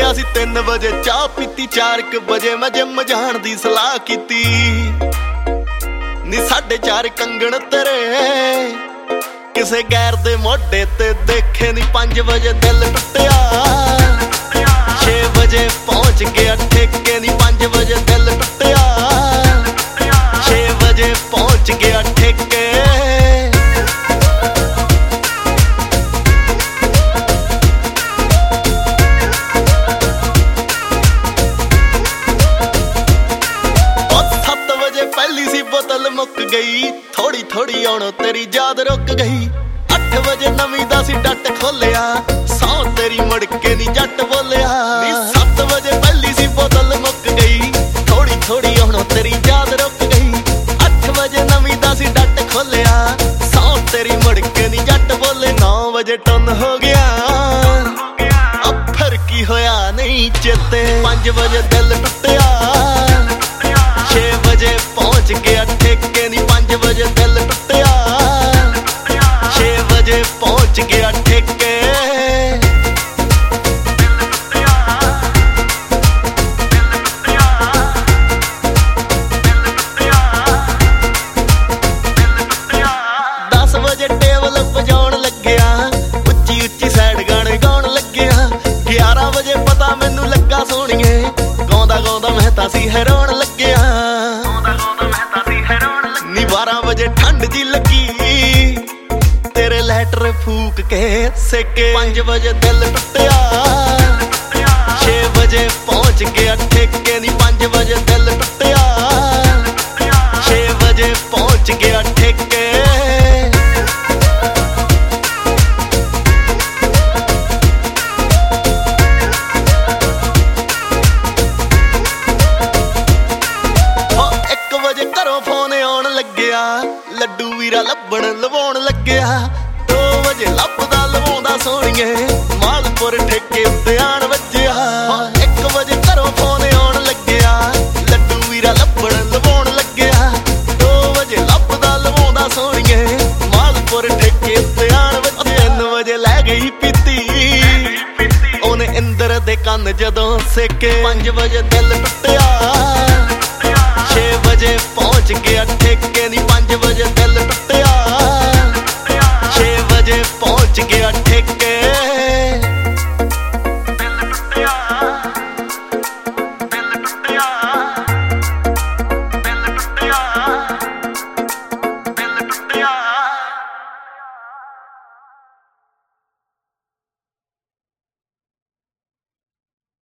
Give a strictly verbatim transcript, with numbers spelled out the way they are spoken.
ਉੱਠਿਆ ਸੀ ਤਿੰਨ ਵਜੇ, ਚਾਹ ਪੀਤੀ ਚਾਰ ਕੁ ਵਜੇ, ਮੈਂ ਜਿੰਮ ਜਾਣ ਦੀ ਸਲਾਹ ਕੀਤੀ। ਨੀ ਸਾਢੇ ਚਾਰ ਕੰਗਣ ਤੇਰੇ ਕਿਸੇ ਗੈਰ ਦੇ ਮੋਢੇ ਤੇ ਦੇਖੇ, ਨੀ ਪੰਜ ਵਜੇ ਦਿਲ ਟੁੱਟਿਆ। ਛੇ ਵਜੇ ਪਹੁੰਚ ਗਿਆ ਠੇਕੇ, ਨੀ ਪੰਜ ਵਜੇ ਦਿਲ ਟੁੱਟਿਆ। ਛੇ ਵਜੇ ਪਹੁੰਚ ਗਿਆ ਠੇਕੇ। ਪਹਿਲੀ ਸੀ ਬੋਤਲ ਮੁੱਕ ਗਈ, ਥੋੜੀ ਥੋੜੀ ਆਉਣੋਂ ਤੇਰੀ ਯਾਦ ਰੁਕ ਗਈ। ਅੱਠ ਵਜੇ ਨਵੀਂ ਦਾ ਸੀ ਡੱਟ ਖੋਲਿਆ, ਸੌ ਤੇਰੀ ਮੁੜ ਕੇ ਨੀ ਜੱਟ ਬੋਲਿਆ। ਨੀ ਸੱਤ ਵਜੇ ਪਹਿਲੀ ਸੀ ਬੋਤਲ ਮੁੱਕ ਗਈ, ਥੋੜੀ ਥੋੜੀ ਆਉਣੋਂ ਤੇਰੀ ਯਾਦ ਰੁਕ ਗਈ। ਅੱਠ ਵਜੇ ਨਵੀਂ ਦਾ ਸੀ ਡੱਟ ਖੋਲਿਆ, ਸੌ ਤੇਰੀ ਮੁੜ ਕੇ ਨੀ ਜੱਟ ਬੋਲੇ। ਨੌ ਵਜੇ ਟੁੰਨ ਹੋ ਗਿਆ, ਅਬ ਫਿਰ ਕੀ ਹੋਇਆ ਨਹੀਂ ਚੇਤੇ। ਪੰਜ ਵਜੇ ਦਿਲ ਟੁੱਟਿਆ, ਛੇ ਵਜੇ ਪਹੁੰਚ ਗਿਆ ਠੇਕੇ, ਨੀ ਪੰਜ ਵਜੇ ਦਿਲ ਟੁੱਟਿਆ। ਛੇ ਵਜੇ ਪਹੁੰਚ ਗਿਆ ਠੇਕੇ। ਦਸ ਵਜੇ ਟੇਬਲ ਵਜਾਉਣ ਲੱਗਿਆ, ਉੱਚੀ ਉੱਚੀ ਸੈਡ ਗਾਣੇ ਗਾਉਣ ਲੱਗਿਆ। ਗਿਆਰਾਂ ਵਜੇ ਪਤਾ ਮੈਨੂੰ ਲੱਗਾ ਸੋਹਣੀਏ, ਗਾਉਂਦਾ ਗਾਉਂਦਾ ਮੈਂ ਤਾਂ ਸੀ ਹੈਰਾਨ ਲੱਗਿਆ। ਨੀ ਬਾਰਾਂ ਵਜੇ ਠੰਡ ਜੀ ਲੱਗੀ, ਤੇਰੇ ਲੈਟਰ ਫੂਕ ਕੇ ਸੇਕੇ। ਪੰਜ ਵਜੇ ਦਿਲ ਟੁੱਟਿਆ, ਛੇ ਵਜੇ ਪਹੁੰਚ ਗਿਆ ਠੇਕੇ, ਨੀ ਪੰਜ ਵਜੇ ਦਿਲ ਟੁੱਟਿਆ। ਛੇ ਵਜੇ ਪਹੁੰਚ ਗਿਆ ਠੇਕੇ। ਘਰੋਂ ਫੋਨ ਆਉਣ ਲੱਗਿਆ, ਲੱਡੂ ਵੀਰਾ ਲੱਭਣ ਲਵਾਉਣ ਲੱਗਿਆ। ਦੋ ਵਜੇ ਲੱਭਦਾ ਲਵਾਉਂਦਾ ਸੋਹਣੀਏ, ਮਾਲਪੁਰ ਠੇਕੇ ਉੱਤੇ ਆਣ ਵੱਜਿਆ। ਇੱਕ ਵਜੇ ਘਰੋਂ ਫੋਨ ਆਉਣ ਲੱਗਿਆ, ਲੱਡੂ ਵੀਰਾ ਲੱਭਣ ਲਵਾਉਣ ਲੱਗਿਆ। ਦੋ ਵਜੇ ਲੱਭਦਾ ਲਵਾਉਂਦਾ ਸੋਹਣੀਏ, ਮਾਲਪੁਰ ਠੇਕੇ ਉੱਤੇ ਆਣ ਵੱਜਿਆ। ਤਿੰਨ ਵਜੇ ਲੈ ਗਈ ਪੀਤੀ ਉਹਨੇ ਇੰਦਰ ਦੇ ਕੰਨ ਜਦੋਂ ਸੇਕੇ। ਪੰਜ ਵਜੇ ਦਿਲ ਟੁੱਟਿਆ, ਛੇ ਵਜੇ ਪਹੁੰਚ ਗਿਆ ਠੇਕੇ, ਨੀ ਪੰਜ ਵਜੇ ਦਿਲ ਟੁੱਟਿਆ।